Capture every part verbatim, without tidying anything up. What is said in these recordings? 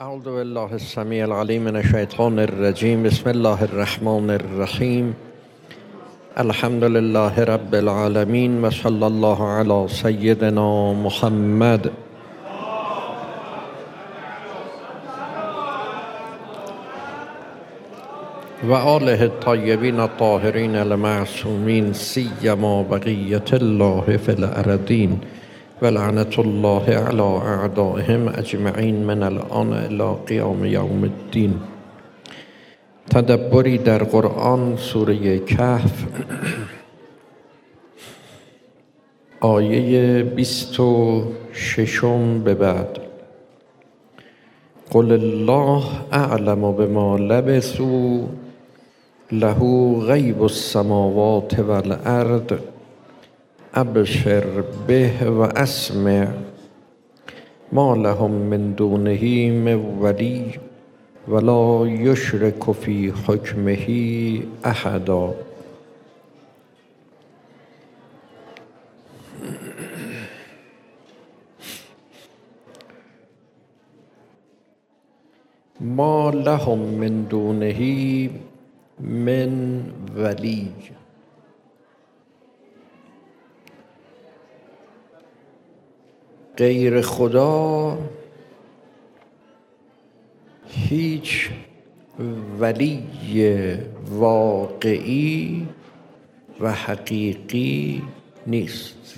اعوذ بالله السمیع العلیم من الشیطان الرجیم. بسم الله الرحمن الرحیم. الحمد لله رب العالمین و صلی الله علی سیدنا محمد. و آله الطیبین الطاهرین المعصومین سیما بقیة الله فی الارضین و لعنت الله علی اعدائهم اجمعین من الان الی قیام یوم الدین. تدبری در قرآن، سوره کهف، آیه بیست و ششم به بعد. قل الله اعلم بما لبثوا له غیب السماوات والارض ابشر به و اسمع ما لهم من دونه من ولی ولا یشرک فی حکمه احدا. ما لهم من دونه من ولی. غیر خدا هیچ ولی واقعی و حقیقی نیست.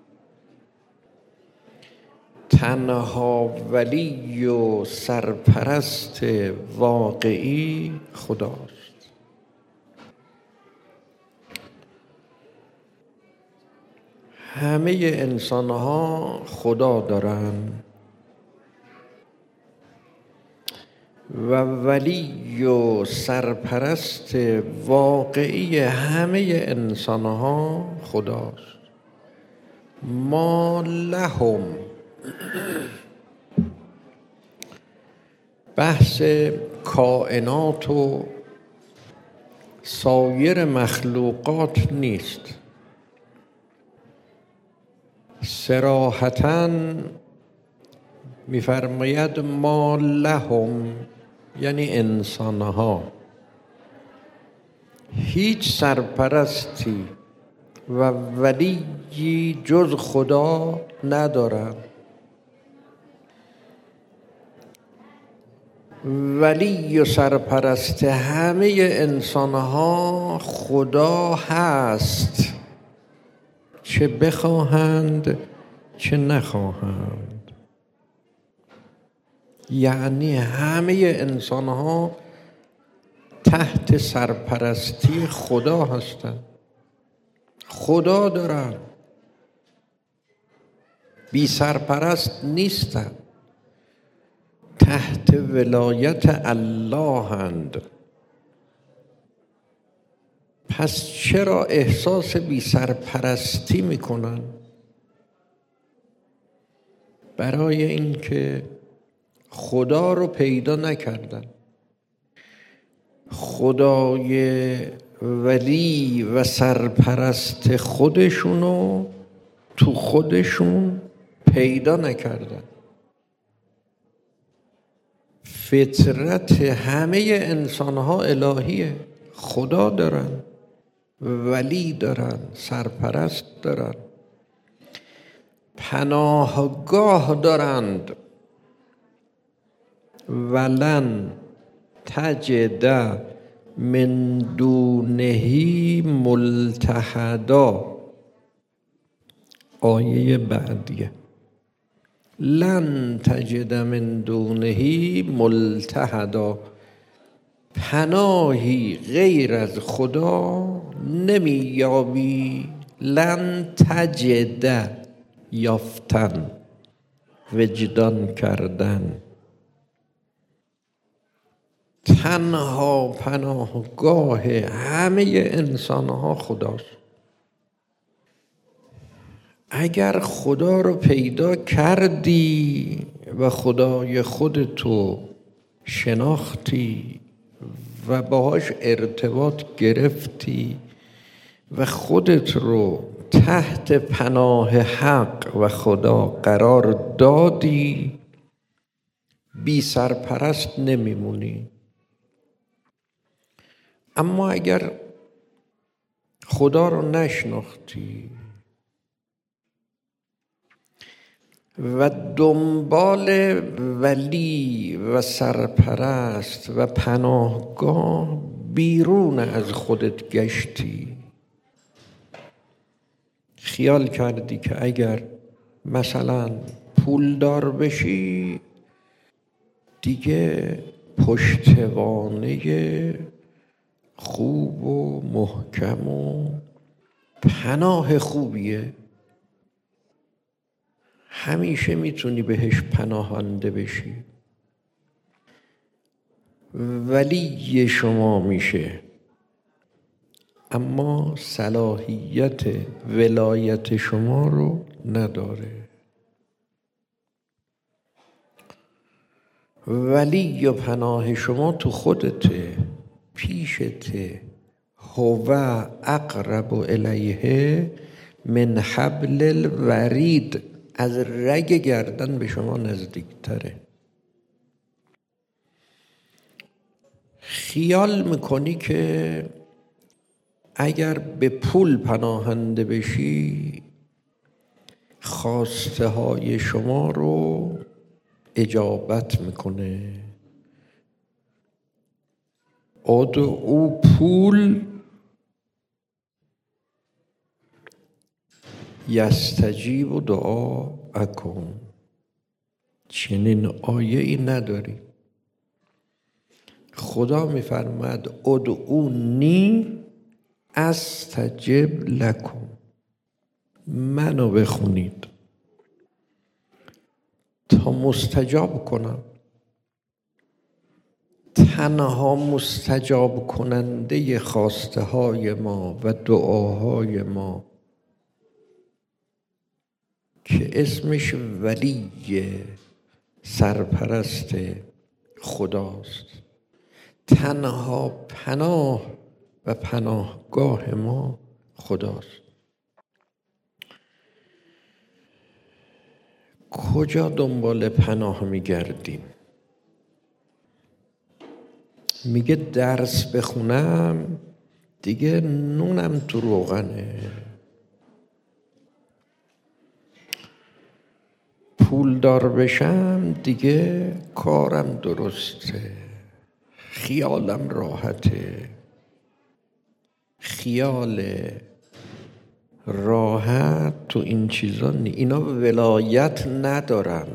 تنها ولی و سرپرست واقعی خداست. همه انسان ها خدا دارن و ولی و سرپرست واقعی همه انسان ها خداست. ما لهم، بحث کائنات و سایر مخلوقات نیست. صراحتاً می‌فرماید ما لهم، یعنی انسانها هیچ سرپرستی و ولیی جز خدا ندارند. ولی و سرپرست همه انسانها خدا هست، چه بخواهند چه نخواهند. یعنی همه انسان ها تحت سرپرستی خدا هستند. خدا دارند، بی سرپرست نیستند، تحت ولایت الله هستند. پس چرا احساس بی سرپرستی میکنن؟ برای اینکه خدا رو پیدا نکردن. خدای ولی و سرپرست خودشونو تو خودشون پیدا نکردن. فطرت همه انسانها الهیه. خدا دارن، ولی دارن، سرپرست دارن، پناهگاه دارند. ولن تجد من دونه ملتحدا. آیه بعدیه لن تجد من دونه ملتحدا. پناهی غیر از خدا نمییابی. لن تجد، یافتن، وجدان کردن. تنها پناهگاه همه انسان ها خداست. اگر خدا رو پیدا کردی و خدای خودتو شناختی و باهاش ارتباط گرفتی و خودت رو تحت پناه حق و خدا قرار دادی بی سرپرست نمیمونی. اما اگر خدا رو نشناختی و دنبال ولی و سرپرست و پناهگاه بیرون از خودت گشتی، خیال کردی که اگر مثلا پولدار بشی دیگه پشتوانه خوب و محکم و پناه خوبیه، همیشه میتونی بهش پناهنده بشی، ولی شما میشه، اما صلاحیت ولایت شما رو نداره. ولی و پناه شما تو خودته، پیشته. هو اقرب الیه من حبل الورید، از رگ گردن به شما نزدیکتره. خیال میکنی که اگر به پول پناهنده بشی خواسته های شما رو اجابت میکنه. ادعو پول یستجیب و دعا اکن. چنین آیه ای نداری. خدا میفرماد ادعونی استجب لکم، منو بخونید تا مستجاب کنم. تنها مستجاب کننده خواسته های ما و دعاهای ما که اسمش ولی سرپرست خداست، تنها پناه و پناهگاه ما خداست. کجا دنبال پناه میگردیم؟ میگه درس بخونم دیگه نونم تو روغنه، پولدار بشم دیگه کارم درسته، خیالم راحته. خیال راحت تو این چیزا نی. اینا ولایت ندارن،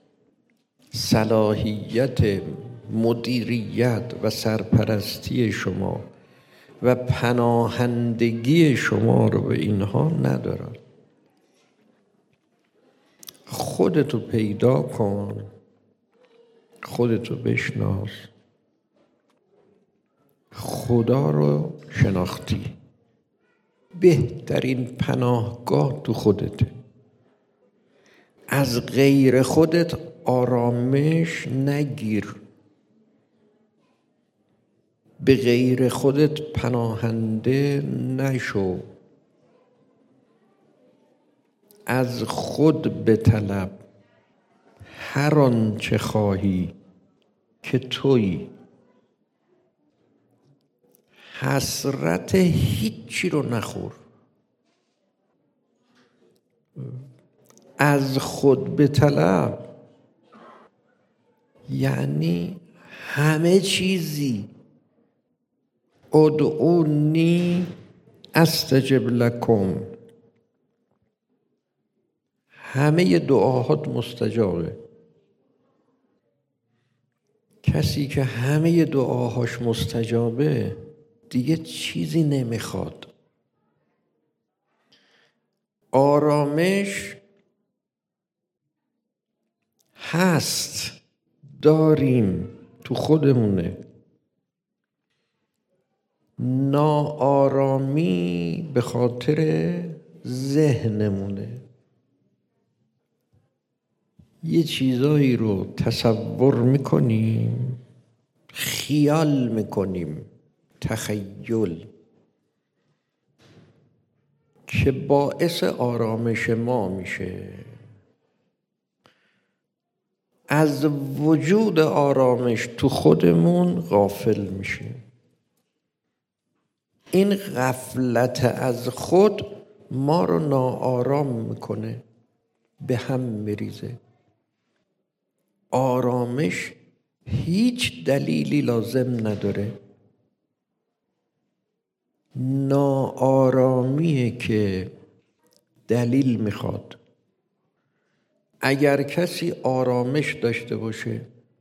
صلاحیت مدیریت و سرپرستی شما و پناهندگی شما رو به اینها ندارن. خودتو پیدا کن، خودتو بشناس. خدا رو شناختی، بهترین پناهگاه تو خودته. از غیر خودت آرامش نگیر، به غیر خودت پناهنده نشو. از خود بطلب هر آنچه خواهی که تویی. حسرت هیچی رو نخور. از خود بطلب یعنی همه چیزی. ادعونی استجب لکم، همه دعاهات مستجابه. کسی که همه دعاهاش مستجابه دیگه چیزی نمیخواد. آرامش هست، داریم، تو خودمونه. ناآرامی به خاطر ذهنمونه. یه چیزایی رو تصور میکنیم، خیال میکنیم، تخیل، که باعث آرامش ما میشه. از وجود آرامش تو خودمون غافل میشیم. این غفلت از خود ما رو ناآرام میکنه، به هم میریزه. آرامش هیچ دلیلی لازم نداره. ناآرامیه که دلیل میخواد. اگر کسی آرامش داشته باشه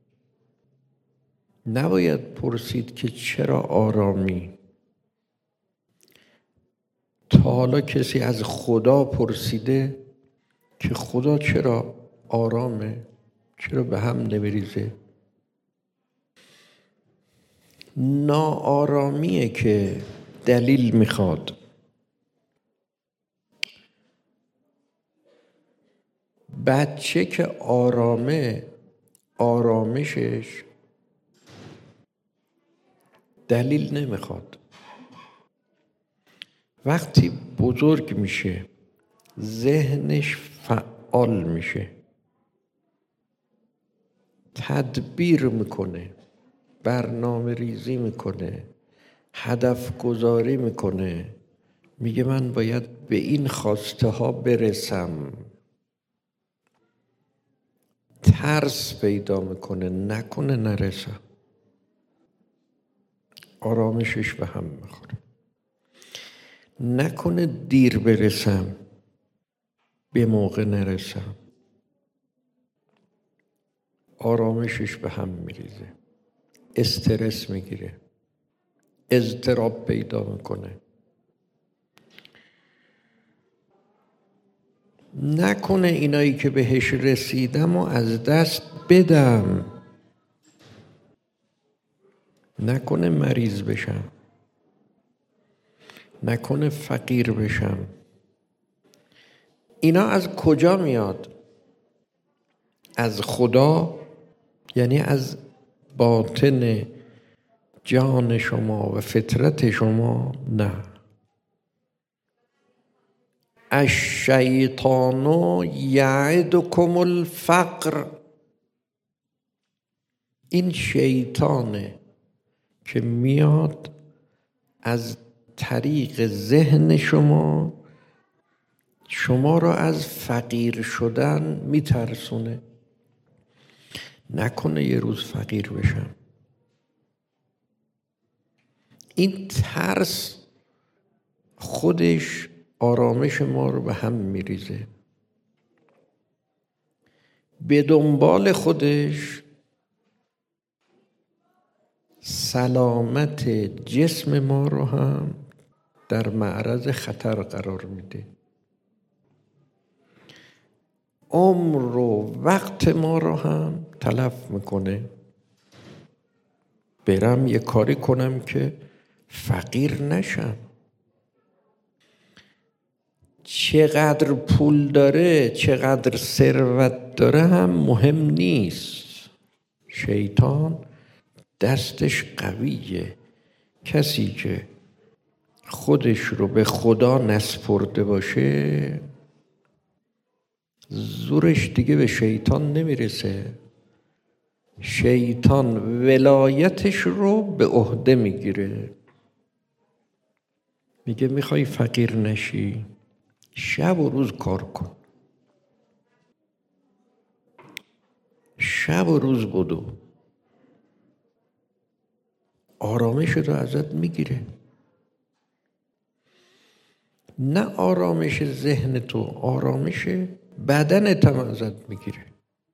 نباید پرسید که چرا آرامی. تا حالا کسی از خدا پرسیده که خدا چرا آرامه؟ چرا به هم نمیریزه؟ ناآرامیه که دلیل میخواد. بچه که آرامه، آرامشش دلیل نمیخواد. وقتی بزرگ میشه ذهنش فعال میشه، تدبیر میکنه، برنامه ریزی میکنه، هدف گذاری میکنه، میگه من باید به این خواسته ها برسم. ترس پیدا میکنه نکنه نرسم. آرامشش به هم میخوره. نکنه دیر برسم، به موقع نرسم. آرامشش به هم میریزه، استرس میگیره، اضطراب پیدا میکنه. نکنه اینایی که بهش رسیدم و از دست بدم. نکنه مریض بشم، نکنه فقیر بشم. اینا از کجا میاد؟ از خدا، یعنی از باطن جان شما و فطرت شما؟ نه. الشیطان یعدکم الفقر. این شیطانه که میاد از طریق ذهن شما شما را از فقیر شدن میترسونه. نکنه یه روز فقیر بشم. این ترس خودش آرامش ما رو به هم میریزه. به دنبال خودش سلامت جسم ما رو هم در معرض خطر قرار میده. عمر و وقت ما رو هم تلف میکنه. برم یه کاری کنم که فقیر نشم. چقدر پول داره، چقدر ثروت داره هم مهم نیست. شیطان دستش قویه. کسی که خودش رو به خدا نسپرده باشه زورش دیگه به شیطان نمیرسه. شیطان ولایتش رو به عهده میگیره. میگه میخوای فقیر نشی؟ شب و روز کار کن، شب و روز بدو. آرامش رو ازت میگیره. نه آرامش ذهن تو، آرامش بدنت هم ازت میگیره.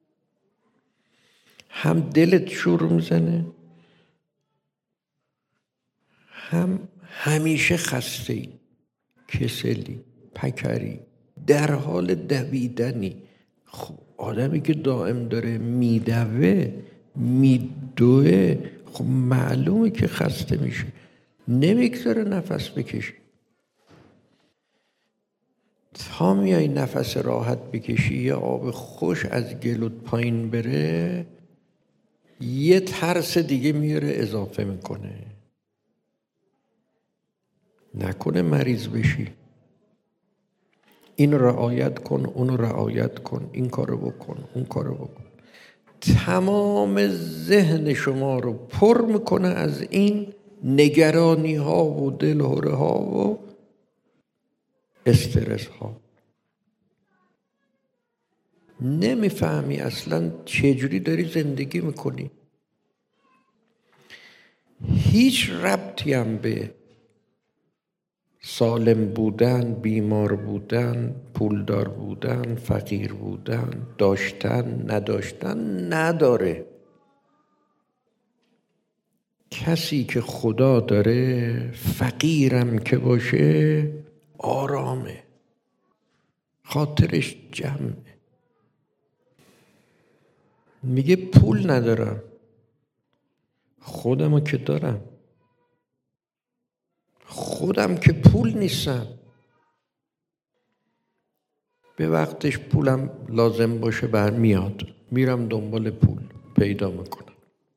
هم دلت شور میزنه، هم همیشه خسته‌ای، کسلی، پکری، در حال دویدنی. خب آدمی که دائم داره میدوه میدوه خب معلومه که خسته میشه، نمیگذاره نفس بکشی. تا میای نفس راحت بکشی یا آب خوش از گلوت پایین بره یه ترس دیگه میاره اضافه میکنه. نکنه مریض بشی. این رعایت کن، اون رعایت کن، این کارو بکن، اون کارو بکن. تمام ذهن شما رو پر میکنه از این نگرانی ها و دلهره ها و استرس ها. نمیفهمی اصلا چجوری داری زندگی میکنی. هیچ ربطی هم به سالم بودن، بیمار بودن، پولدار بودن، فقیر بودن، داشتن، نداشتن نداره. کسی که خدا داره فقیرم که باشه آرامه، خاطرش جمعه. میگه پول ندارم، خودمو که دارم. خودم که پول نیستم. به وقتش پولم لازم باشه برمیاد، میرم دنبال پول پیدا میکنم.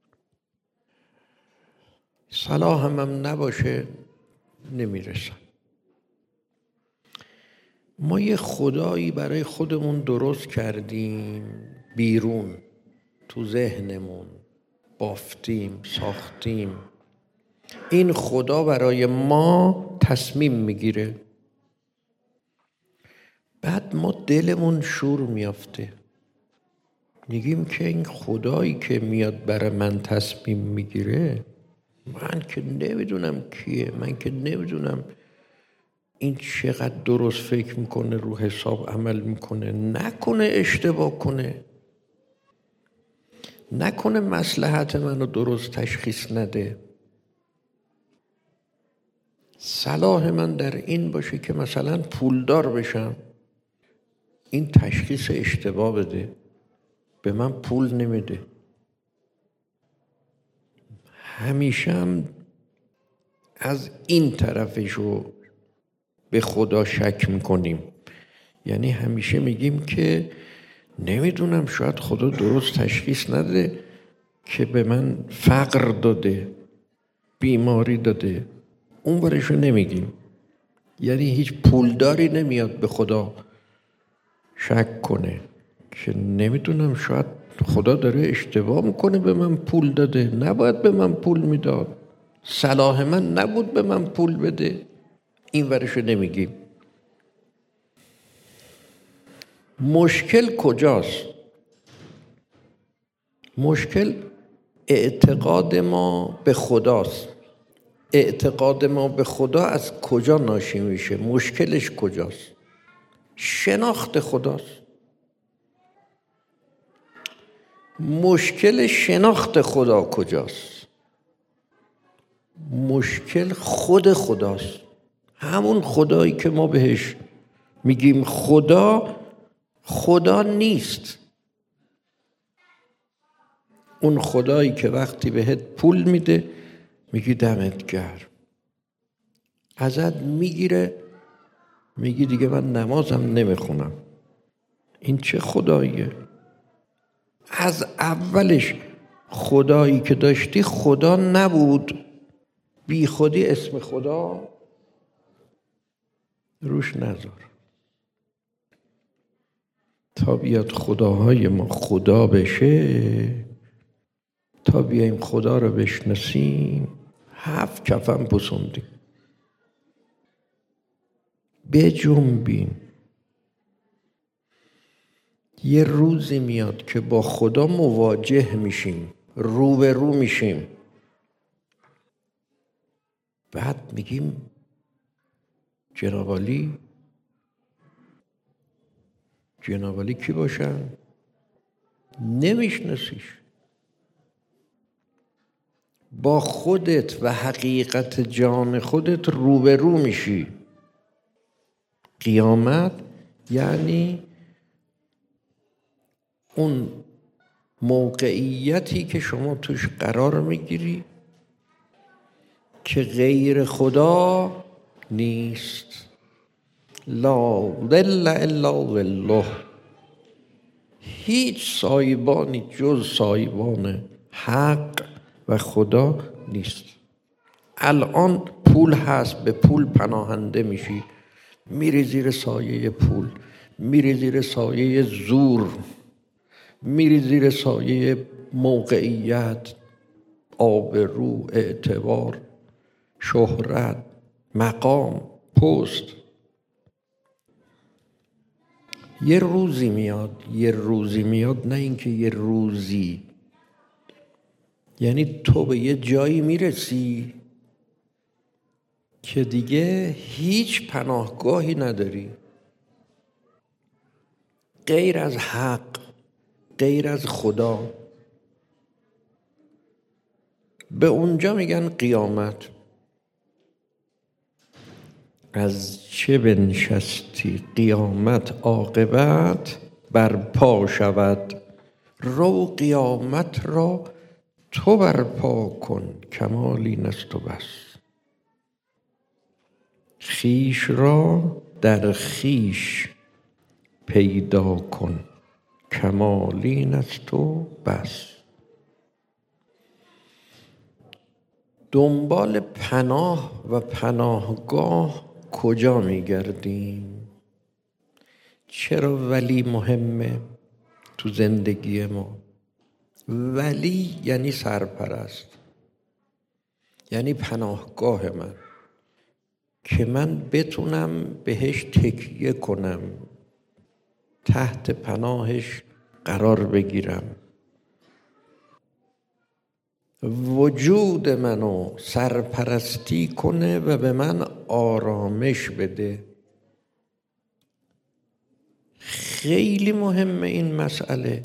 صلاحم هم نباشه نمیرسم. ما یه خدایی برای خودمون درست کردیم بیرون، تو ذهنمون بافتیم، ساختیم. این خدا برای ما تصمیم میگیره، بعد ما دلمون شور میافته، میگیم که این خدایی که میاد برای من تصمیم میگیره، من که نمیدونم کیه، من که نمیدونم این چقدر درست فکر میکنه، رو حساب عمل میکنه، نکنه اشتباه کنه، نکنه مصلحت منو درست تشخیص نده. صلاح من در این باشه که مثلا پولدار بشم، این تشخیص اشتباه بده، به من پول نمیده. همیشه هم از این طرفشو به خدا شک میکنیم. یعنی همیشه میگیم که نمیدونم، شاید خدا درست تشخیص نده که به من فقر داده، بیماری داده. اون برشو نمیگیم. یعنی هیچ پولداری نمیاد به خدا شک کنه که نمیدونم، شاید خدا داره اشتباه میکنه، به من پول داده، نباید به من پول میداد، صلاح من نبود به من پول بده. این ورشو نمیگیم. مشکل کجاست؟ مشکل اعتقاد ما به خداست. اعتقاد ما به خدا از کجا ناشی میشه؟ مشکلش کجاست؟ شناخت خداست. مشکل شناخت خدا کجاست؟ مشکل خود خداست. همون خدایی که ما بهش میگیم خدا، خدا نیست. اون خدایی که وقتی بهت پول میده میگی دمت گرم، ازت میگیره میگی دیگه من نمازم نمیخونم. این چه خداییه؟ از اولش خدایی که داشتی خدا نبود، بی خودی اسم خدا روش نذار. تا بیاد خداهای ما خدا بشه، تا بیایم خدا رو بشناسیم، هفت کفن بسندیم، بجنبیم. یه روزی میاد که با خدا مواجه میشیم، رو به رو میشیم، بعد میگیم جناب عالی. جناب عالی کی باشن؟ نمیشناسیش. با خودت و حقیقت جان خودت رو به رو میشی. قیامت یعنی اون موقعیتی که شما توش قرار میگیری که غیر خدا نیست. لا ظل الا ظله. هیچ سایبانی جز سایبان حق و خدا نیست. الان پول هست، به پول پناهنده میشی، میری زیر سایه پول، میری زیر سایه زور، میری زیر سایه موقعیت، آبرو، اعتبار، شهرت، مقام، پست. یه روزی میاد، یه روزی میاد، نه اینکه یه روزی. یعنی تو به یه جایی میرسی که دیگه هیچ پناهگاهی نداری غیر از حق، غیر از خدا. به اونجا میگن قیامت. از چه بنشستی قیامت عاقبت برپا شود، رو قیامت را تو برپا کن، کمال این است و بس. خویش را در خویش پیدا کن، کمال این است و بس. دنبال پناه و پناهگاه کجا میگردیم؟ چرا ولی مهمه تو زندگی ما؟ ولی یعنی سرپرست، یعنی پناهگاه من، که من بتونم بهش تکیه کنم، تحت پناهش قرار بگیرم، وجود منو سرپرستی کنه و به من آرامش بده. خیلی مهمه این مسئله.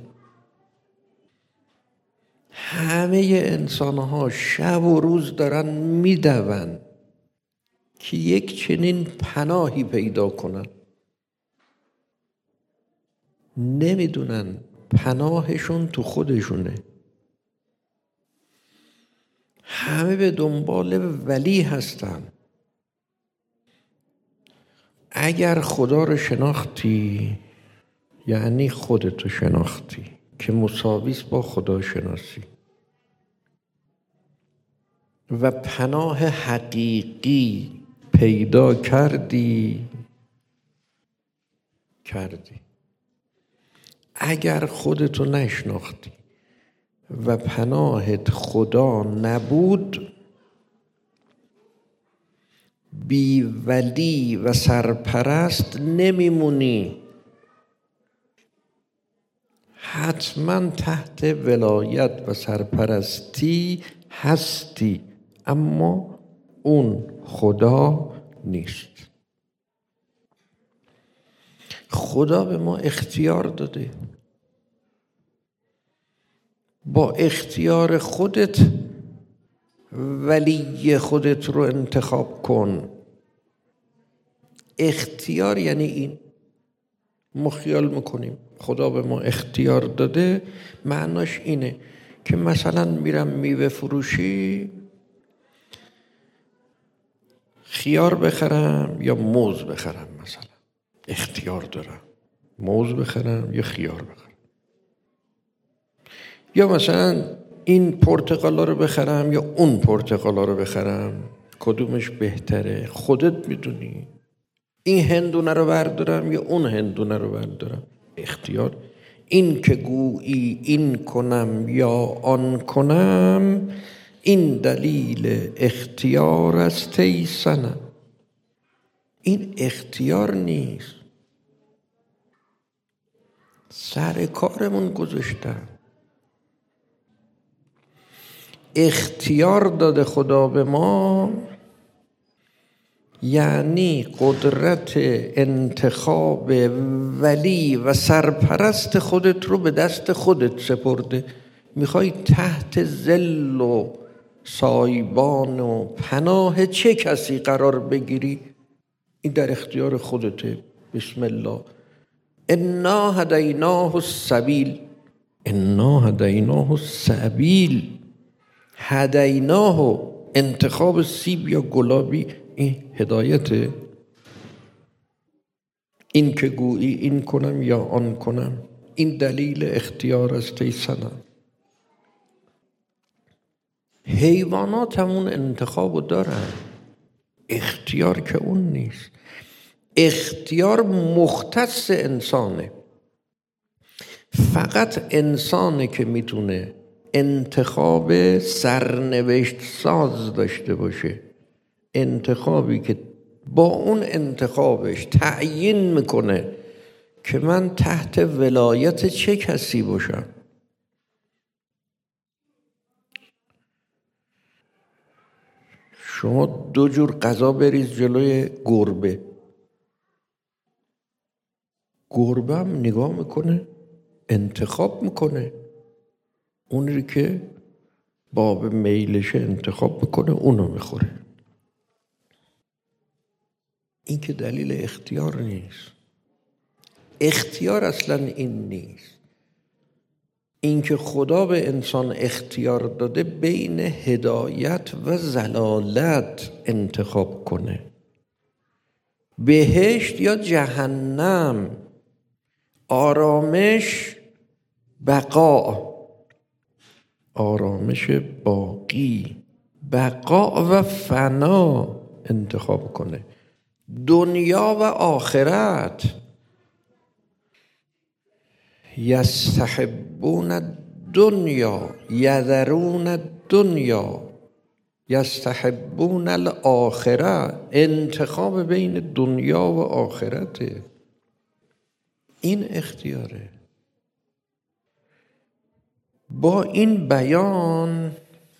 همه انسانها شب و روز دارن میدون که یک چنین پناهی پیدا کنن. نمیدونن پناهشون تو خودشونه. همه به دنبال ولی هستن. اگر خدا رو شناختی یعنی خودتو شناختی که مساویس با خدا شناسی و پناه حقیقی پیدا کردی کردی. اگر خودتو نشناختی و پناهت خدا نبود، بی ولی و سرپرست نمیمونی. حتما تحت ولایت و سرپرستی هستی، اما اون خدا نیست. خدا به ما اختیار داده. با اختیار خودت ولی خودت رو انتخاب کن. اختیار یعنی این. ما خیال میکنیم خدا به ما اختیار داده، معناش اینه که مثلا میرم میوه فروشی خیار بخرم یا موز بخرم، مثلا اختیار دارم موز بخرم یا خیار بخرم. یا مثلا این پرتقالا رو بخرم یا اون پرتقالا رو بخرم، کدومش بهتره؟ خودت میدونی. این هندونه رو بردارم یا اون هندونه رو بردارم، اختیار. این که گویی این کنم یا آن کنم، این دلیل اختیار است ای صنم. این اختیار نیست، سر کارمون گذاشتن. اختیار داده خدا به ما، یعنی قدرت انتخاب ولی و سرپرست خودت رو به دست خودت سپرده. میخوای تحت ظل و سایبان و پناه چه کسی قرار بگیری؟ این در اختیار خودته. بسم الله. انا هدیناه السبیل، انا هدیناه السبیل. هدیناه، انتخاب سیب یا گلابی، این هدایته. این که گویی این کنم یا آن کنم، این دلیل اختیار است ای صنم. حیوانات همون انتخابو دارن، اختیار که اون نیست. اختیار مختص انسانه. فقط انسانه که میتونه انتخاب سرنوشت ساز داشته باشه، انتخابی که با اون انتخابش تعیین میکنه که من تحت ولایت چه کسی باشم. شما دو جور غذا بریز جلوی گربه، گربه هم نگاه میکنه، انتخاب میکنه، اونی که باب میلش انتخاب میکنه اونو میخوره. این که دلیل اختیار نیست. اختیار اصلا این نیست. این که خدا به انسان اختیار داده بین هدایت و ضلالت انتخاب کنه، بهشت یا جهنم، آرامش بقا، آرامش باقی، بقا و فنا انتخاب کنه، دنیا و آخرت. یستحبون الدنیا یذرون الدنیا یستحبون الاخره، انتخاب بین دنیا و آخرته. این اختیاره. با این بیان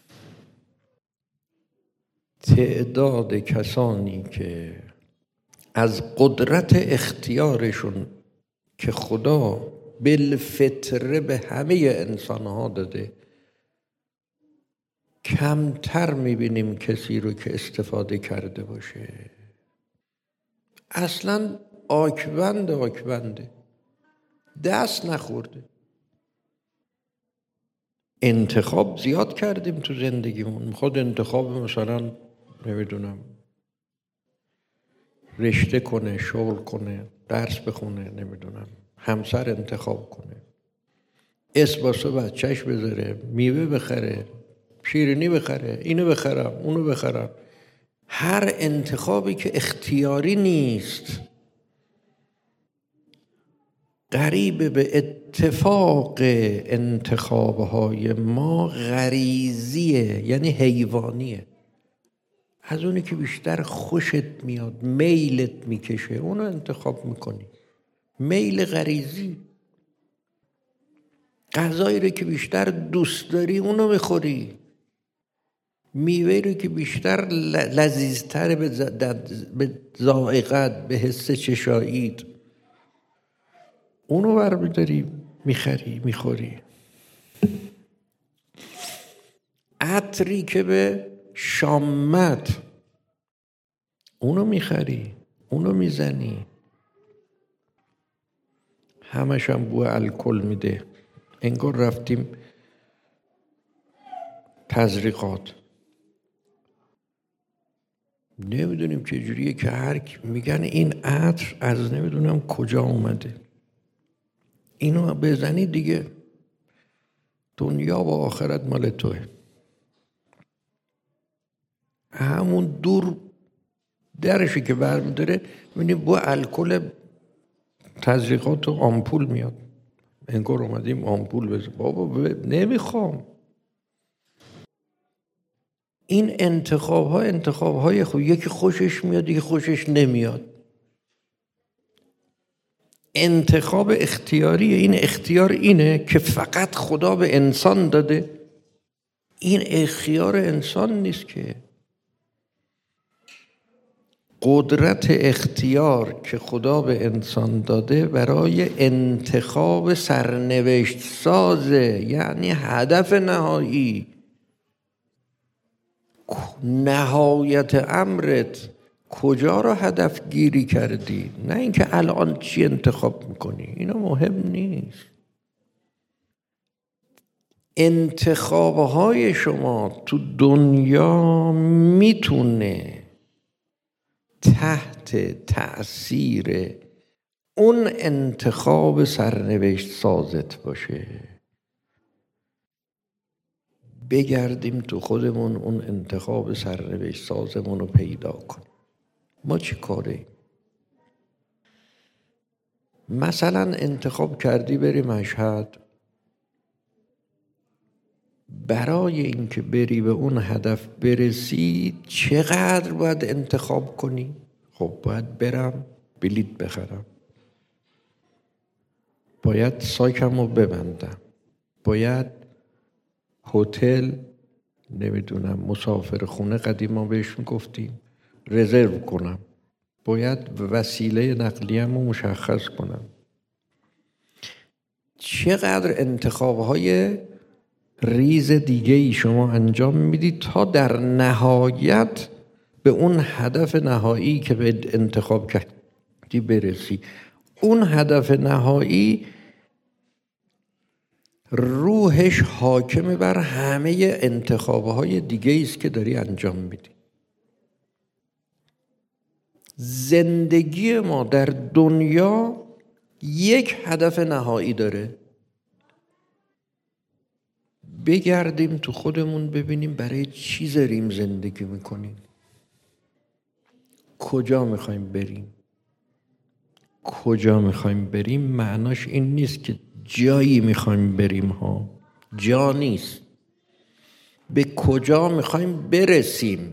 تعداد کسانی که از قدرت اختیارشون که خدا بالفطره به همه انسانها داده کمتر میبینیم کسی رو که استفاده کرده باشه. اصلا آکبند آکبنده، دست نخورده. انتخاب زیاد کردیم تو زندگیمون. میخواد انتخاب مثلا نمیدونم رشته کنه، شغل کنه، درس بخونه، نمیدونم همسر انتخاب کنه، اسم واسه بچهش بذاره، میوه بخره، شیرینی بخره، اینو بخرم اونو بخرم. هر انتخابی که اختیاری نیست، قریب به اتفاق انتخابهای ما غریزیه، یعنی حیوانیه. از اونی که بیشتر خوشت میاد، میلت میکشه، اونو انتخاب میکنی. میل غریزی. غذایی رو که بیشتر دوست داری اونو میخوری. میوه رو که بیشتر لذیذتر به ذائقت، به حس چشاییت، اونو برمیداری میخری میخوری. عطری که به شامت، اونو میخری، اونو میزنی. همش هم بو الکل میده. انگار رفتیم تزریقات، نمیدونیم چجوریه که هر میگن این عطر از نمیدونم کجا اومده، اینو بزنی دیگه دنیا و آخرت مال توه. همون دور درشی که برمیداره میبینیم با الکل تزریقات و آمپول میاد. انگار اومدیم آمپول بزن. بابا نمیخوام. این انتخاب ها انتخاب های خوب، یکی خوشش میاد یکی خوشش نمیاد. انتخاب اختیاریه. این اختیار اینه که فقط خدا به انسان داده. این اختیار انسان نیست که. قدرت اختیار که خدا به انسان داده برای انتخاب سرنوشت سازه، یعنی هدف نهایی، نهایت امرت کجا رو هدف گیری کردی، نه اینکه الان چی انتخاب میکنی. اینا مهم نیست. انتخابهای شما تو دنیا میتونه تحت تأثیر اون انتخاب سرنوشت سازت باشه. بگردیم تو خودمون اون انتخاب سرنوشت سازمون رو پیدا کنیم. ما چی کاره؟ مثلا انتخاب کردی بری مشهد، برای اینکه بری به اون هدف برسی چقدر باید انتخاب کنی؟ خب باید برم بلیط بخرم، باید ساکم رو ببندم، باید هتل، نمیدونم مسافر خونه قدیما بهش میگفتیم، رزرو کنم، باید وسیله نقلیم رو مشخص کنم. چقدر انتخابهای ریز دیگه ای شما انجام میدید تا در نهایت به اون هدف نهایی که به انتخاب کردی برسی. اون هدف نهایی روحش حاکم بر همه انتخابهای دیگه ایست که داری انجام میدی. زندگی ما در دنیا یک هدف نهایی داره. بگردیم تو خودمون ببینیم برای چی داریم زندگی میکنیم، کجا میخوایم بریم. کجا میخوایم بریم معناش این نیست که جایی میخوایم بریم ها، جا نیست. به کجا میخوایم برسیم،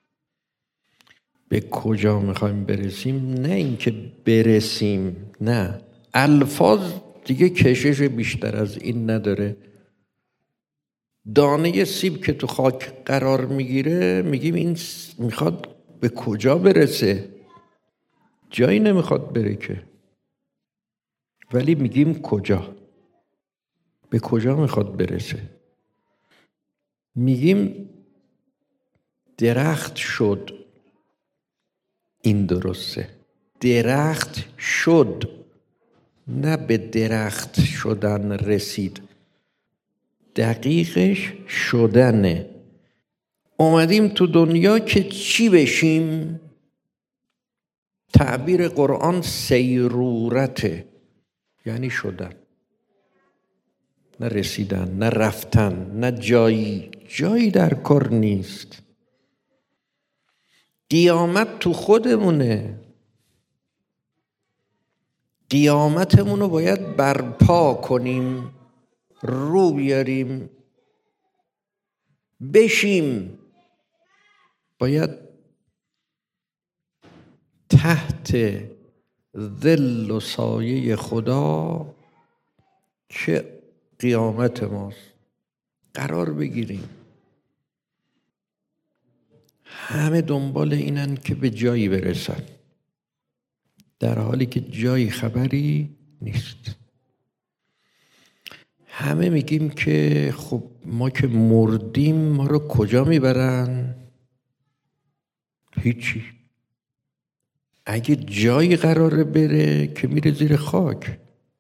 به کجا میخوایم برسیم، نه اینکه برسیم. نه، الفاظ دیگه کشش بیشتر از این نداره. دانه سیب که تو خاک قرار میگیره میگیم این میخواد به کجا برسه، جایی نمیخواد بره که، ولی میگیم کجا، به کجا میخواد برسه. میگیم درخت شد، این درسته، درخت شد، نه به درخت شدن رسید، دقیقش شدنه. اومدیم تو دنیا که چی بشیم؟ تعبیر قرآن سیرورته، یعنی شدن، نه رسیدن، نه رفتن، نه جایی. جایی در کار نیست. قیامت تو خودمونه. قیامتمونو باید برپا کنیم، رو بیاریم، بشیم. باید تحت ظل و سایه خدا که قیامت ماست قرار بگیریم. همه دنبال اینن که به جایی برسن، در حالی که جایی خبری نیست. همه میگیم که خب ما که مردیم ما رو کجا میبرن؟ هیچی. اگه جایی قراره بره که میره زیر خاک.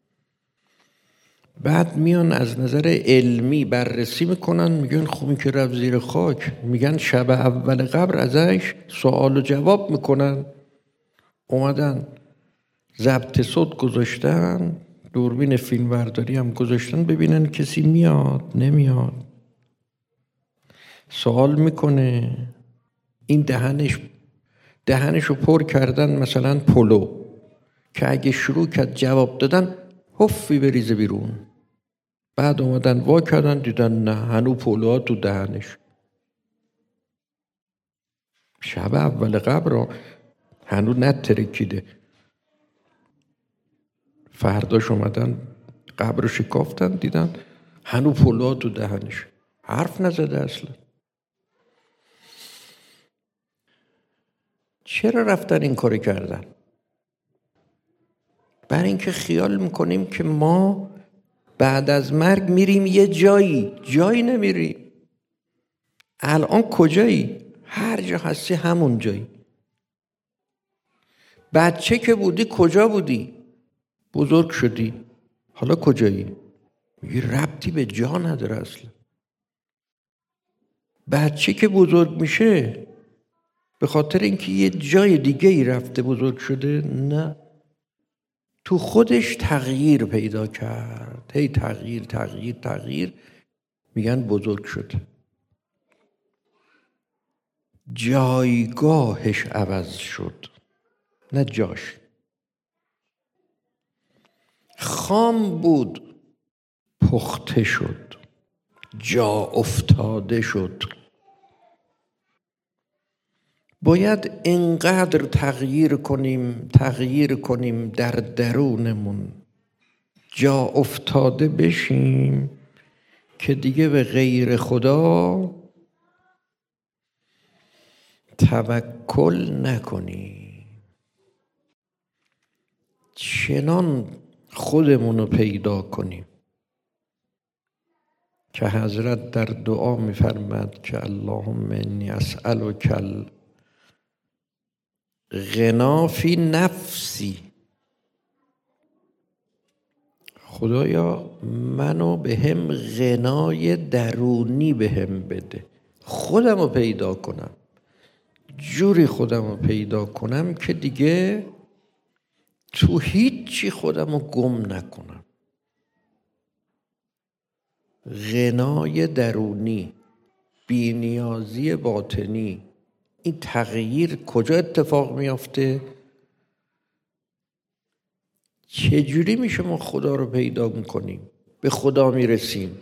بعد میان از نظر علمی بررسی میکنن، میگن خب این که رفت زیر خاک، میگن شب اول قبر ازش سوال و جواب میکنن. اومدن ضبط صوت گذاشتن، دوربین فیلم برداری هم گذاشتن ببینن کسی میاد نمیاد. سوال میکنه، این دهنش دهنشو پر کردن مثلا پلو که اگه شروع کرد جواب دادن هفی بریزه بیرون. بعد اومدن وا کردن دیدن نه، هنو پلوها تو دهنش. شب اول قبر هنو نترکیده. فرداش اومدن قبر شکافتن دیدن هنو پلوها تو دهنش، حرف نزده اصلا. چرا رفتن این کاری کردن؟ برای اینکه خیال میکنیم که ما بعد از مرگ میریم یه جایی. جایی نمیریم. الان کجایی؟ هر جا هستی همون جایی. بچه که بودی کجا بودی؟ بزرگ شدی، حالا کجایی؟ میگی ربطی به جا نداره اصلا. بچه که بزرگ میشه به خاطر اینکه یه جای دیگه ای رفته بزرگ شده؟ نه، تو خودش تغییر پیدا کرد. هی تغییر تغییر تغییر، میگن بزرگ شد. جایگاهش عوض شد، نه جاش. خام بود پخته شد، جا افتاده شد. باید اینقدر تغییر کنیم تغییر کنیم در درونمون، جا افتاده بشیم که دیگه به غیر خدا توکل نکنیم. چنان خودمونو پیدا کنیم که حضرت در دعا می‌فرماد که اللهم انی اسألک الغنا فی نفسی. خدایا منو به هم غنای درونی به هم بده، خودم رو پیدا کنم، جوری خودم رو پیدا کنم که دیگه تو هیچی خودم رو گم نکنم. غنای درونی، بی‌نیازی باطنی. این تغییر کجا اتفاق میافته؟ چجوری میشه ما خدا رو پیدا میکنیم؟ به خدا میرسیم.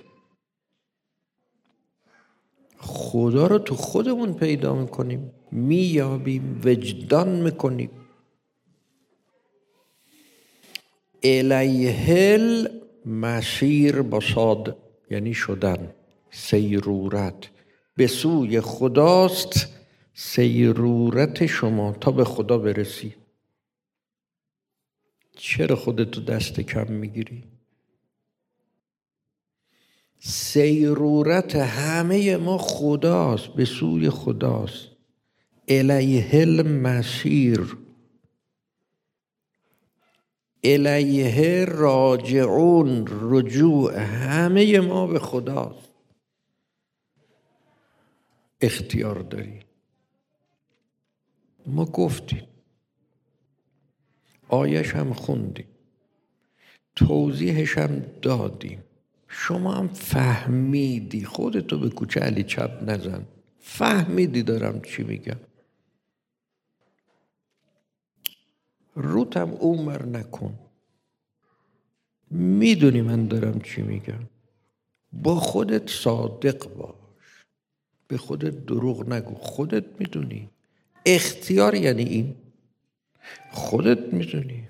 خدا رو تو خودمون پیدا میکنیم، مییابیم، وجدان میکنیم. الیه المسیر با صاد یعنی شدن، سیرورت. به سوی خداست سیرورت شما تا به خدا برسی. چرا خودتو دست کم میگیری؟ سیرورت همه ما خداست، به سوی خداست. الیه المسیر، الیه راجعون، رجوع همه ما به خداست. اختیار داری. ما گفتیم، آیش هم خوندیم، توضیحش هم دادیم، شما هم فهمیدی. خودتو به کوچه علی چپ نزن، فهمیدی دارم چی میگم. روتم عمر نکن، میدونی من دارم چی میگم. با خودت صادق باش، به خودت دروغ نگو. خودت میدونی. اختیار یعنی این، خودت میدونی.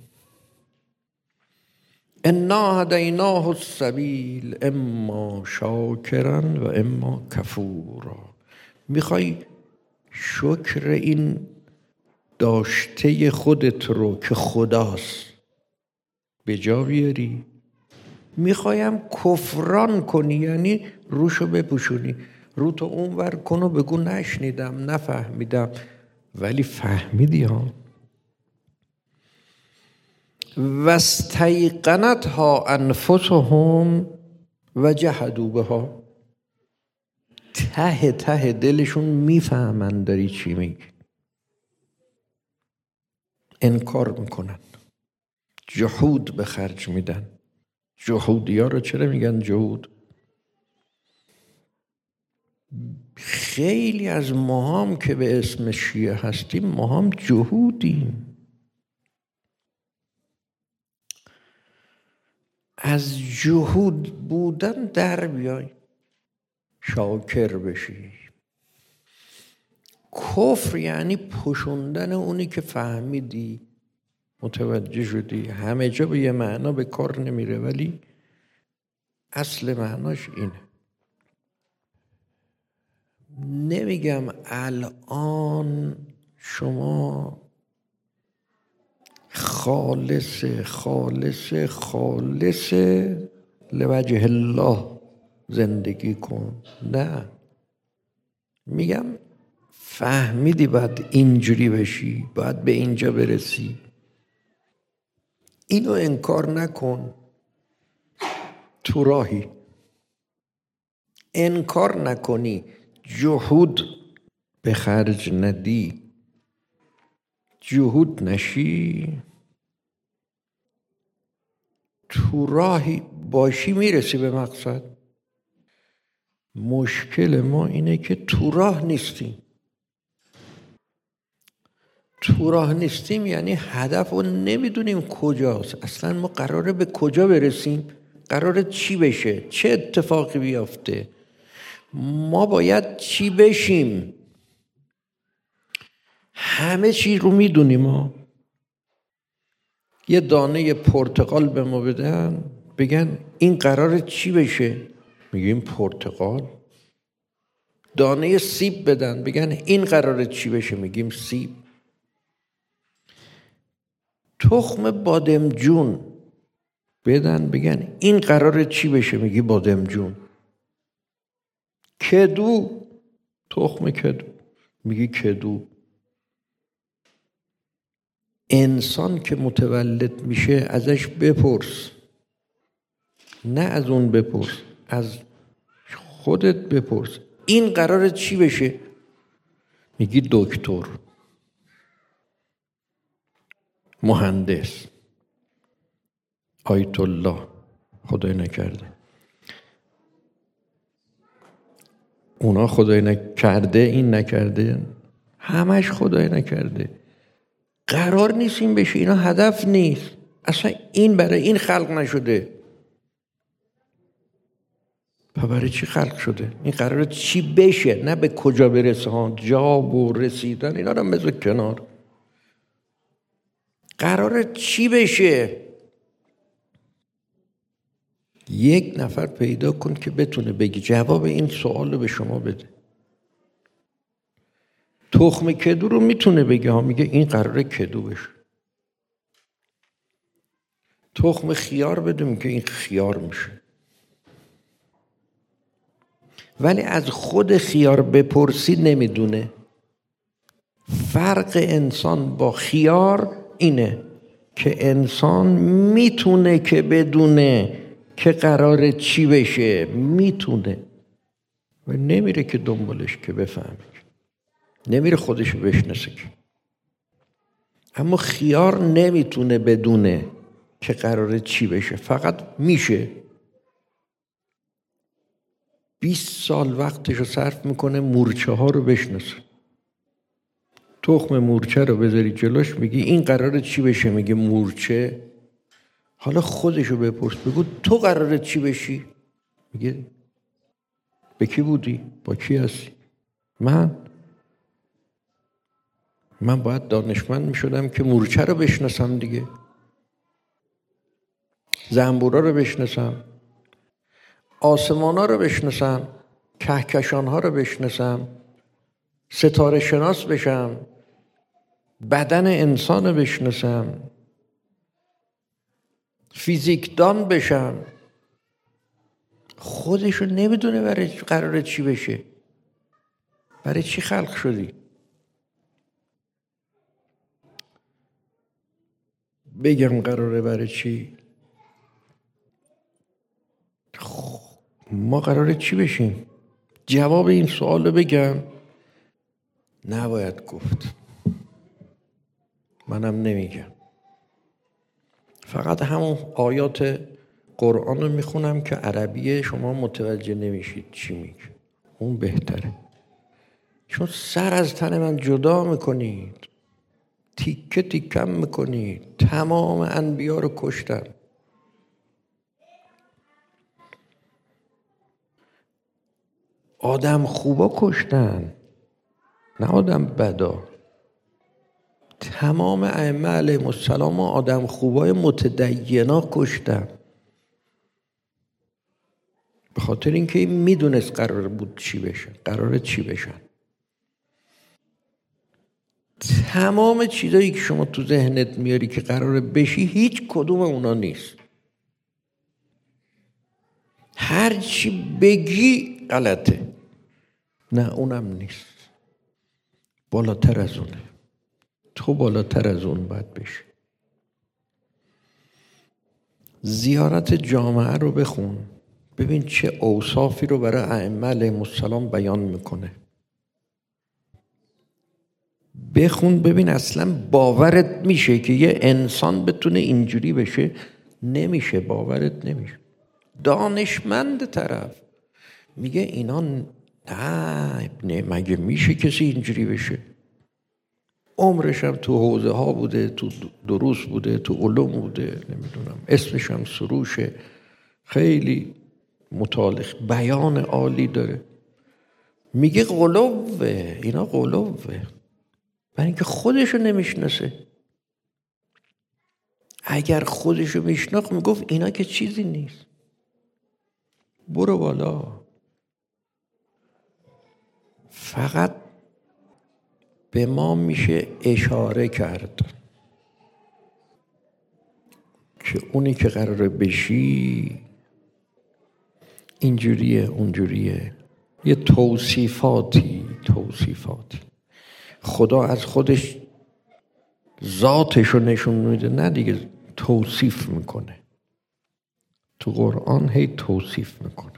انا هدیناه السبیل اما شاکرا و اما کفورا. میخوای شکر این داشته خودت رو که خداست به جا بیاری، میخوایم کفران کنی یعنی روشو بپوشونی، رو تو اونور کن و بگو نشنیدم نفهمیدم، ولی فهمیدی ها. واستیقنتها انفسهم و جحدوا بها. ته ته دلشون میفهمن داری چی میگی، انکار میکنن، جحود به خرج میدن. جحودی ها رو چرا میگن جحود؟ خیلی از ما هم که به اسم شیعه هستیم ما هم جحودیم. از جحود بودن در بیای، شاکر بشی. کفر یعنی پوشوندن اونی که فهمیدی، متوجه شدی. همه جا به یه معنا به کار نمیره ولی اصل معناش اینه. نمیگم الان شما خالص خالص خالص لوجه الله زندگی کن، نه. میگم فهمیدی باید اینجوری بشی، باید به اینجا برسی، اینو انکار نکن. تو راهی. انکار نکنی، جهود به خرج ندی، جهود نشی، تو راهی باشی میرسی به مقصد. مشکل ما اینه که تو راه نیستیم. تو راه نیستیم یعنی هدف رو نمیدونیم کجاست. اصلا ما قراره به کجا برسیم؟ قراره چی بشه؟ چه اتفاقی بیفته؟ ما باید چی بشیم؟ همه چی رو میدونیم. ما یه دانه پرتقال به ما بدن بگن این قراره چی بشه؟ میگیم پرتقال. دانه سیب بدن بگن این قراره چی بشه؟ میگیم سیب. تخم بادمجون بدن بگن این قراره چی بشه؟ میگی بادمجون. کدو، تخم کدو، میگی کدو. انسان که متولد میشه ازش بپرس، نه از اون بپرس، از خودت بپرس این قراره چی بشه؟ میگی دکتر، مهندس، آیت الله، خدای نکرده اونا خدای نکرده این نکرده، همش خدای نکرده. قرار نیست این بشه، اینا هدف نیست اصلا. این برای این خلق نشده. برای چی خلق شده؟ این قراره چی بشه، نه به کجا برسه ها. جا و رسیدن اینا رو بذار کنار. قراره چی بشه؟ یک نفر پیدا کن که بتونه بگی جواب این سوال رو به شما بده. تخم کدو رو میتونه بگه ها، میگه این قراره کدو بشه. تخم خیار بده میگه این خیار میشه. ولی از خود خیار بپرسی نمیدونه. فرق انسان با خیار اینه که انسان میتونه که بدونه که قراره چی بشه، میتونه و نمیره که دنبالش که بفهمه، نمیره خودشو بشناسه که. اما خیار نمیتونه بدونه که قراره چی بشه، فقط میشه. بیست سال وقتشو صرف میکنه مورچه ها رو بشناسه. تخم مورچه رو بذاری جلوش میگی این قراره چی بشه؟ میگه مورچه. حالا خودشو بپرس بگو تو قراره چی بشی؟ میگه به کی بودی؟ با کی هستی؟ من من باید دانشمند میشدم که مورچه رو بشناسم دیگه، زنبورا رو بشناسم، آسمانا رو بشناسم، کهکشانها رو بشناسم، ستاره شناس بشم، بدن انسان رو بشناسم، فیزیکدان بشم. خودشو نمیدونه برای قراره چی بشه. برای چی خلق شدی؟ بگم قراره برای چی؟ ما قراره چی بشیم؟ جواب این سوال رو بگم؟ نباید گفت، منم نمیگم. فقط همون آیات قرآن رو میخونم که عربیه شما متوجه نمیشید چی میگه، اون بهتره. چون سر از تن من جدا میکنید، تیکه تیکم میکنید. تمام انبیا رو کشتن. آدم خوبا کشتن، نه آدم بدا. تمام ائمه علیهم السلام آدم خوبای متدینا کشتن، به خاطر اینکه میدونست قرار بود چی بشه، قراره چی بشن. تمام چیزایی که شما تو ذهنت میاری که قراره بشی هیچ کدوم اونا نیست. هر چی بگی غلطه. نه اونم نیست، بالاتر از اونه. تو بالاتر از اون باید بشی. زیارت جامعه رو بخون، ببین چه اوصافی رو برای ائمه علیهم السلام بیان میکنه. بخون ببین اصلا باورت میشه که یه انسان بتونه اینجوری بشه؟ نمیشه، باورت نمیشه. دانشمند طرف میگه اینا نه، نه مگه میشه کسی اینجوری بشه؟ عمرش هم تو حوزه ها بوده، تو دروس بوده، تو علوم بوده، نمیدونم اسمش هم سروشه، خیلی مطالق، بیان عالی داره. میگه غلوه، اینا غلوه، برای اینکه خودشو نمیشناسه. اگر خودشو میشناخت میگفت اینا که چیزی نیست، برو بالا. فقط به ما میشه اشاره کرد که اونی که قراره بشی اینجوریه اونجوریه، یه توصیفاتی توصیفاتی خدا از خودش ذاتشو نشون میده، نه دیگه توصیف میکنه. تو قرآن هی توصیف میکنه.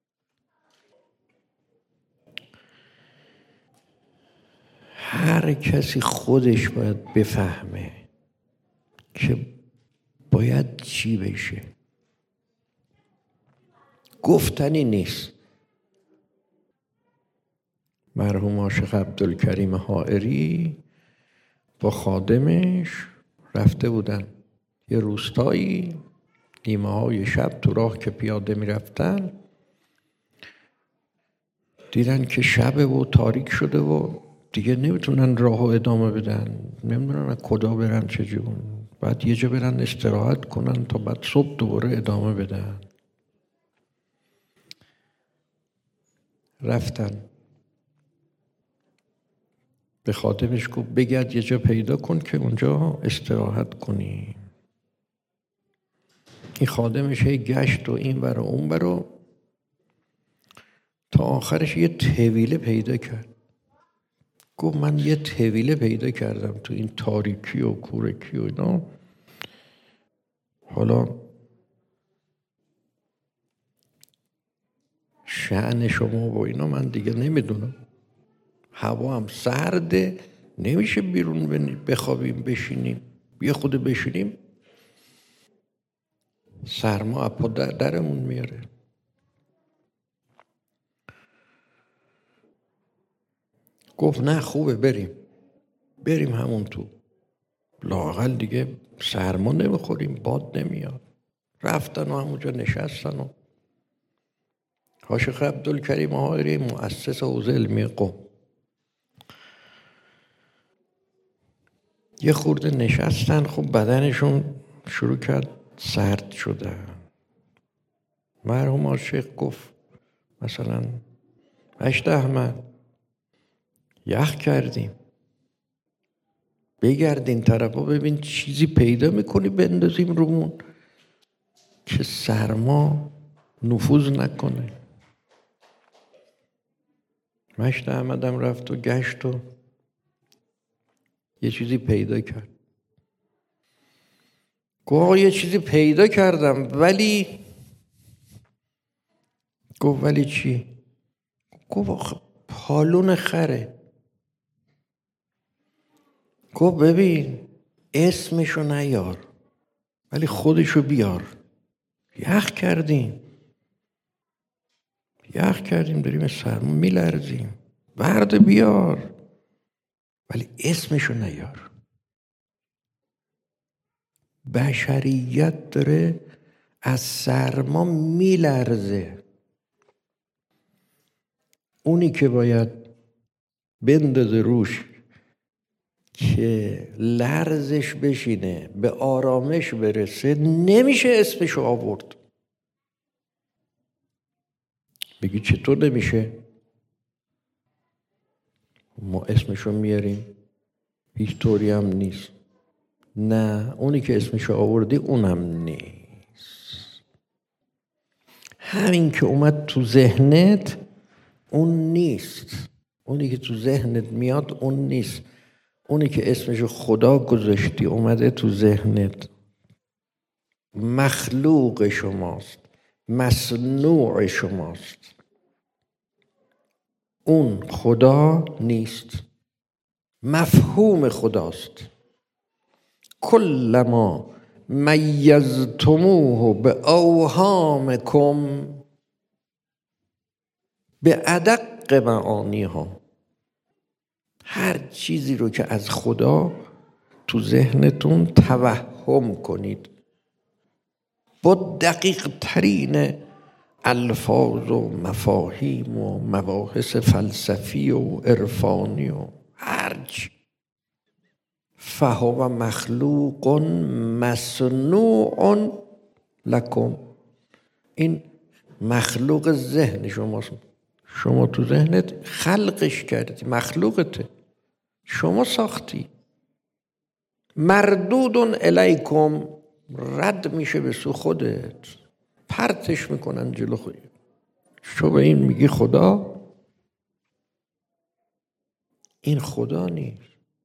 هر کسی خودش باید بفهمه که باید چی بشه. گفتنی نیست. مرحوم عاشق عبدالکریم حائری با خادمش رفته بودن یه روستایی، نیمه های شب تو راه که پیاده می رفتن دیدن که شبه و تاریک شده و دیگه نمیتونن راه و ادامه بدن، نمیدونن کجا برن چجور، بعد یه جا برن استراحت کنن تا بعد صبح دوباره ادامه بدن. رفتن به خادمش گفت بگرد یه جا پیدا کن که اونجا استراحت کنی. این خادمش هی گشت و این ور و اون ور و تا آخرش یه طویله پیدا کرد. گفت من یه طویله پیدا کردم تو این تاریکی و کورکی و اینا، حالا شأن شما و اینا من دیگه نمیدونم، هوا هم سرده، نمیشه بیرون بخوابیم بشینیم، یه خود بشینیم سرما اپا در درمون میاره. گفت نه خوبه بریم بریم همون تو، لااقل دیگه سرما نمیخوریم، باد نمیاد. رفتن و همونجا نشستن و عاشق عبدالکریم حائری مؤسس حوزه علمی قم یه خورده نشستن. خب بدنشون شروع کرد سرد شدن. مرحوم عاشق گفت مثلا مشت احمد یخ کردیم، بگردین طرفا ببین چیزی پیدا میکنی بندازیم رومون که سرما نفوذ نکنه. مشت احمدم رفت و گشت و یه چیزی پیدا کرد. گفت یه چیزی پیدا کردم ولی گفت ولی چی؟ گفت آخه پالون خره. گفت ببین اسمشو نیار ولی خودشو بیار. یخ کردیم یخ کردیم داریم سرما میلرزیم، برد بیار ولی اسمشو نیار. بشریت داره از سرما میلرزه. اونی که باید بندازه روش که لرزش بشینه به آرامش برسه نمیشه اسمشو آورد. بگی چطور نمیشه؟ ما اسمشو میاریم هیچ طوری هم نیست. نه اونی که اسمشو آوردی اونم نیست. همین که اومد تو ذهنت اون نیست. اونی که تو ذهنت میاد اون نیست. اونی که اسمشو خدا گذاشتی اومده تو ذهنت، مخلوق شماست، مصنوع شماست، اون خدا نیست، مفهوم خداست. کلما میزتموه به اوهامکم به ادق معانیها، هر هر چیزی رو که از خدا تو ذهنتون توهم کنید با دقیق ترین الفاظ و مفاهیم و مباحث فلسفی و عرفانی و هرچی، فهو مخلوق مصنوع لکم، این مخلوق ذهن شماست، شما تو ذهنت خلقش کردی، مخلوقته، شما ساختی. مردود الیکم، رد میشه به سو خودت، پرتش میکنن جلو خودت. شو به این میگی خدا، این خدا نیست.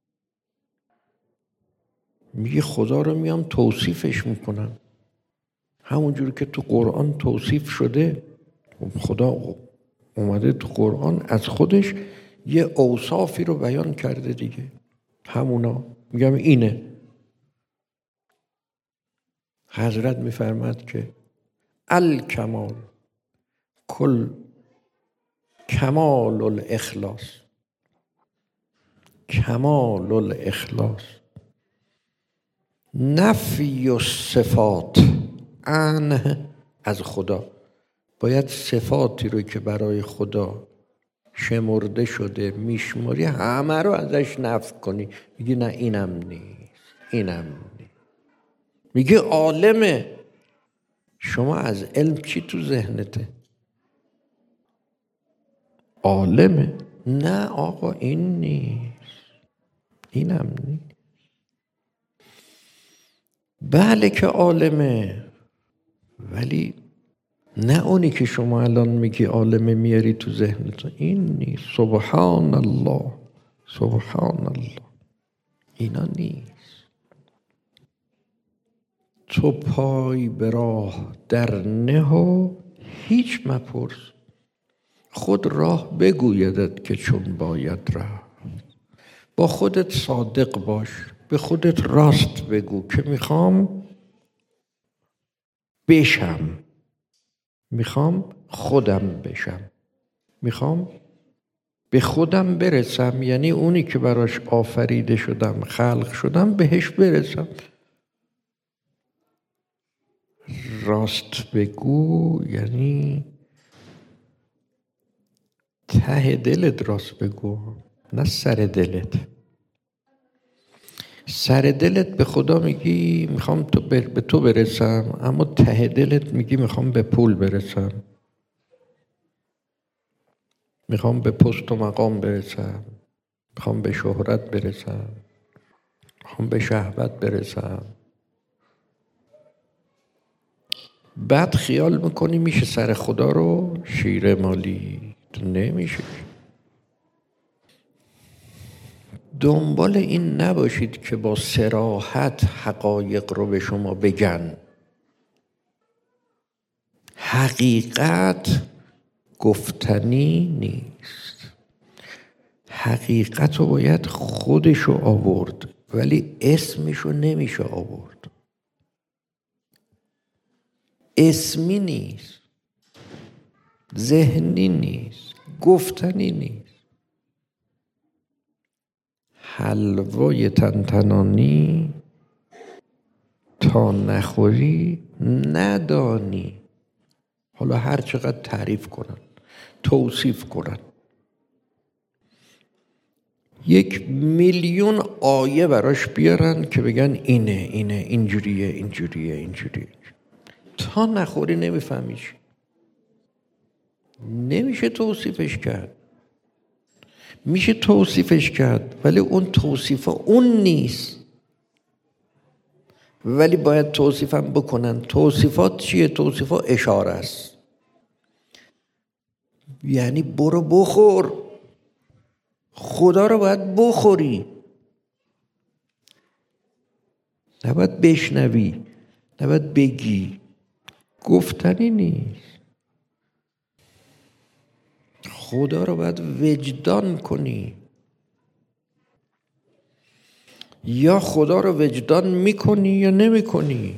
میگی خدا رو میام توصیفش میکنم، همونجوری که تو قرآن توصیف شده. خدا اومده تو قرآن از خودش یه اوصافی رو بیان کرده دیگه، همونا میگم اینه. حضرت میفرماد که الکمال کل کمال الاخلاص، کمال الاخلاص نفی الصفات عنه، از خدا باید صفاتی رو که برای خدا شمرده شده میشماری همه رو ازش نفی کنی. میگی نه اینم نیست، اینم نیست. میگی عالمه، شما از علم چی تو ذهنته؟ عالمه؟ نه آقا این نیست، اینم نیست. بله که عالمه، ولی نه اونی که شما الان میگی عالمه میاری تو ذهنتون، این نیست. سبحان الله، سبحان الله، اینا نیست. تو پای به راه در نه و هیچ مپرس، خود راه بگویدت که چون باید رفت. با خودت صادق باش، به خودت راست بگو که میخوام بشم، میخوام خودم بشم، میخوام به خودم برسم، یعنی اونی که براش آفریده شدم، خلق شدم، بهش برسم. راست بگو یعنی ته دلت راست بگو، نه سر دلت. سر دلت به خدا میگی میخوام تو بر... به تو برسم، اما ته دلت میگی میخوام به پول برسم، میخوام به پست و مقام برسم، میخوام به شهرت برسم، میخوام به شهوت برسم. بعد خیال میکنی میشه سر خدا رو شیره مالی، تو نمیشه. دنبال این نباشید که با صراحت حقایق رو به شما بگن. حقیقت گفتنی نیست، حقیقت رو باید خودشو آورد، ولی اسمشو نمیشه آورد. اسمی نیست، ذهنی نیست، گفتنی نیست. حلوای تنتنانی تا نخوری ندانی. حالا هر چقدر تعریف کنن، توصیف کنن، یک میلیون آیه براش بیارن که بگن اینه اینه اینجوریه اینجوریه اینجوریه، تا نخوری نمیفهمیش. نمیشه توصیفش کرد. میشه توصیفش کرد ولی اون توصیفا اون نیست. ولی باید توصیفم بکنن. توصیفات چیه؟ توصیفا اشاره است، یعنی برو بخور، خدا رو باید بخوری، نباید بشنوی، نباید بگی. گفتنی نیست. خدا رو باید وجدان کنی. یا خدا رو وجدان میکنی یا نمیکنی.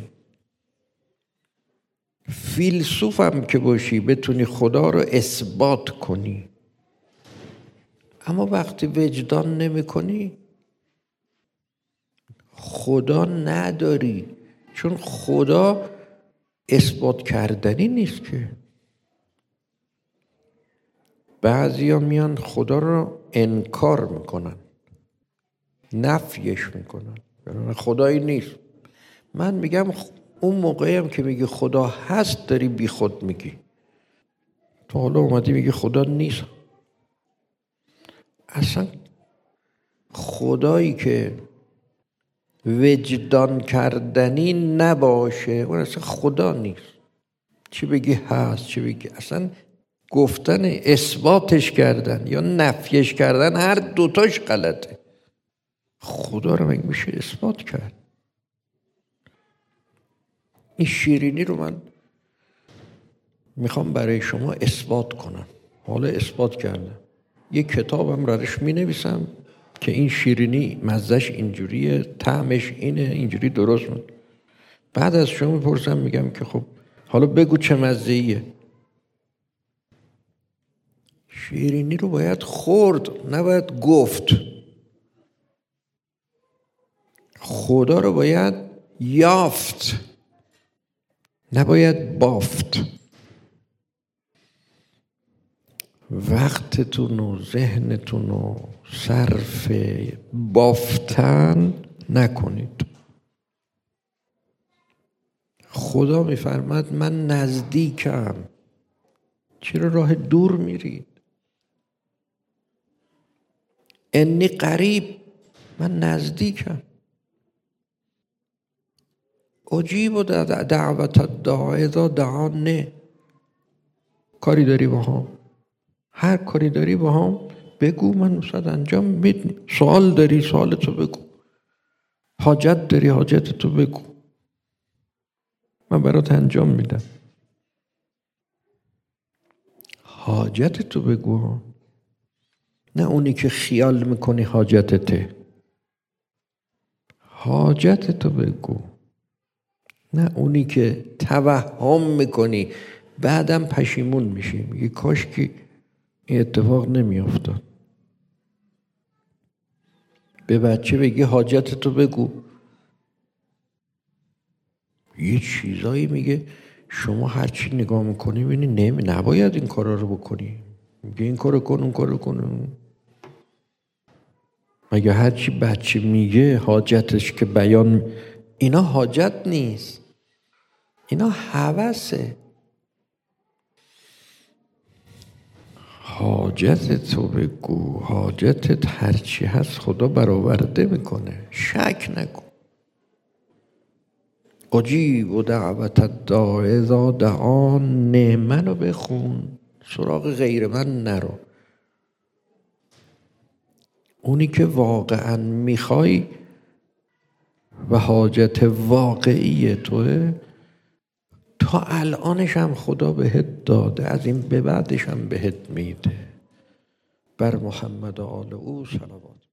فیلسوف هم که باشی بتونی خدا رو اثبات کنی. اما وقتی وجدان نمی کنی خدا نداری، چون خدا اثبات کردنی نیست که. بعضیا میان خدا رو انکار میکنن، نفیش میکنن، خدایی نیست. من میگم اون موقعی هم که میگی خدا هست داری بی خود میگی. تو حالا اومدی میگی خدا نیست. اصلا خدایی که وجدان کردنی نباشه اون اصلا خدا نیست. چی بگی هست، چی بگی اصلا گفتن اثباتش کردن یا نفیش کردن هر دوتاش غلطه. خدا رو مگه میشه اثبات کرد؟ این شیرینی رو من میخوام برای شما اثبات کنم. حالا اثبات کردم، یک کتابم روش می نویسم که این شیرینی مزهش اینجوریه، طعمش اینه، اینجوری درست من. بعد از شما میپرسم میگم که خب حالا بگو چه مزه‌ایه. شیرینی رو باید خورد، نباید گفت. خدا رو باید یافت، نباید بافت. وقتتون و ذهنتون رو صرف بافتن نکنید. خدا میفرماد من نزدیکم، چرا راه دور میرید؟ انی قریب، من نزدیکم. اجیب دعوت الداعی اذا دعان. نه کاری داری با هم، هر کاری داری با هم بگو، من نصد انجام میدم. سوال داری سوالتو بگو، حاجت داری حاجتتو بگو، من برات انجام میدم. حاجتتو بگو، نه اونی که خیال میکنی حاجتته. حاجتتو بگو، نه اونی که توهم میکنی بعدم پشیمون میشی، میگی کاش که این اتفاق نمیافتاد. به بچه بگی حاجتتو بگو، یه چیزایی میگه شما هرچی نگاه میکنی بینی نمی نباید این کارا رو بکنی، میگه این کارو کن اون کارو کن. مگه هرچی بچه میگه حاجتش که بیان، اینا حاجت نیست، اینا هوسه. حاجتتو بگو، حاجتت هرچی هست خدا برآورده میکنه، شک نکن. اجیب دعوت الداعی اذا دعان. نه منو بخون، سراغ غیر من نرو. اونی که واقعا میخوای و حاجت واقعی توه، تا الانش هم خدا بهت داده، از این به بعدش هم بهت میده. بر محمد و آل او صلوات.